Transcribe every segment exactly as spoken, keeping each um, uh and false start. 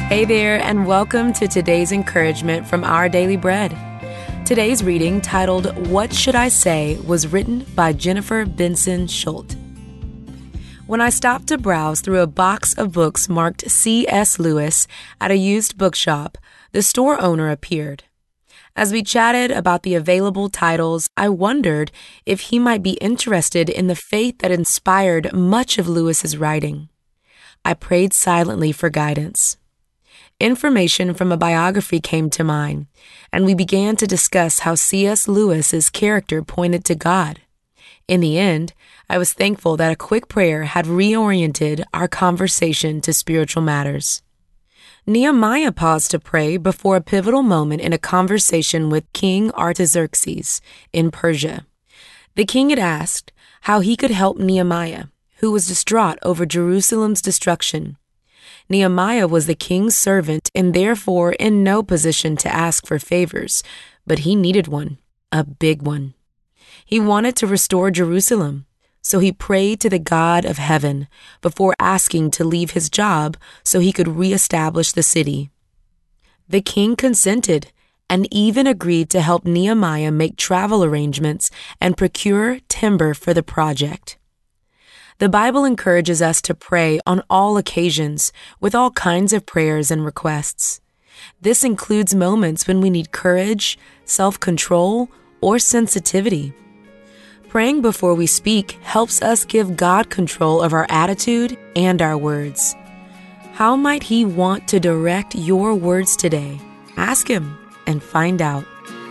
Hey there, and welcome to today's encouragement from Our Daily Bread. Today's reading, titled What Should I Say, was written by Jennifer Benson Schuldt. When I stopped to browse through a box of books marked C S Lewis at a used bookshop, the store owner appeared. As we chatted about the available titles, I wondered if he might be interested in the faith that inspired much of Lewis's writing. I prayed silently for guidance. Information from a biography came to mind, and we began to discuss how C S Lewis's character pointed to God. In the end, I was thankful that a quick prayer had reoriented our conversation to spiritual matters. Nehemiah paused to pray before a pivotal moment in a conversation with King Artaxerxes in Persia. The king had asked how he could help Nehemiah, who was distraught over Jerusalem's destruction. Nehemiah was the king's servant and therefore in no position to ask for favors, but he needed one, a big one. He wanted to restore Jerusalem, so he prayed to the God of heaven before asking to leave his job so he could reestablish the city. The king consented and even agreed to help Nehemiah make travel arrangements and procure timber for the project. The Bible encourages us to pray on all occasions with all kinds of prayers and requests. This includes moments when we need courage, self-control, or sensitivity. Praying before we speak helps us give God control of our attitude and our words. How might He want to direct your words today? Ask Him and find out.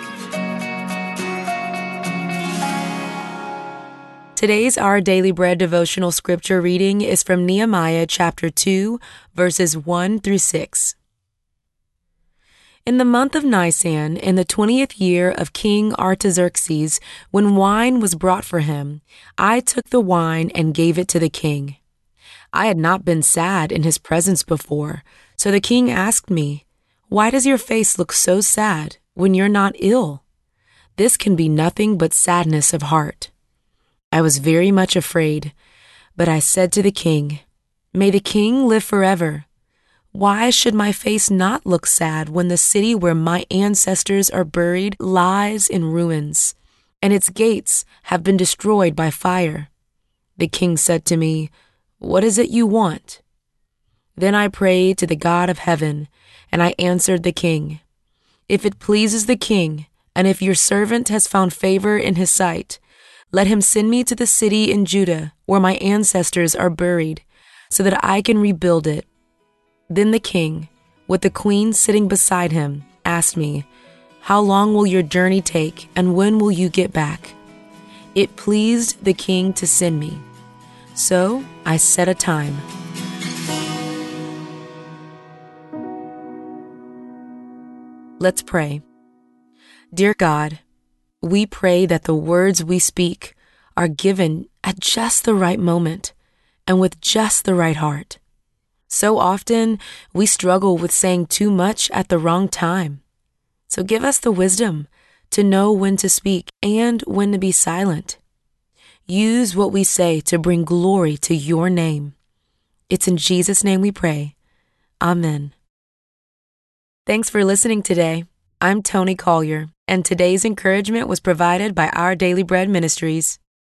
Today's Our Daily Bread devotional scripture reading is from Nehemiah chapter two, verses one through six. In the month of Nisan, in the twentieth year of King Artaxerxes, when wine was brought for him, I took the wine and gave it to the king. I had not been sad in his presence before, so the king asked me, "Why does your face look so sad when you're not ill?" This can be nothing but sadness of heart. I was very much afraid, but I said to the king, "May the king live forever. Why should my face not look sad when the city where my ancestors are buried lies in ruins, and its gates have been destroyed by fire?" The king said to me, "What is it you want?" Then I prayed to the God of heaven, and I answered the king, "If it pleases the king, and if your servant has found favor in his sight, let him send me to the city in Judah where my ancestors are buried, so that I can rebuild it." Then the king, with the queen sitting beside him, asked me, "How long will your journey take, and when will you get back?" It pleased the king to send me, so I set a time. Let's pray. Dear God, we pray that the words we speak are given at just the right moment and with just the right heart. So often, we struggle with saying too much at the wrong time. So give us the wisdom to know when to speak and when to be silent. Use what we say to bring glory to your name. It's in Jesus' name we pray. Amen. Thanks for listening today. I'm Tony Collier, and today's encouragement was provided by Our Daily Bread Ministries.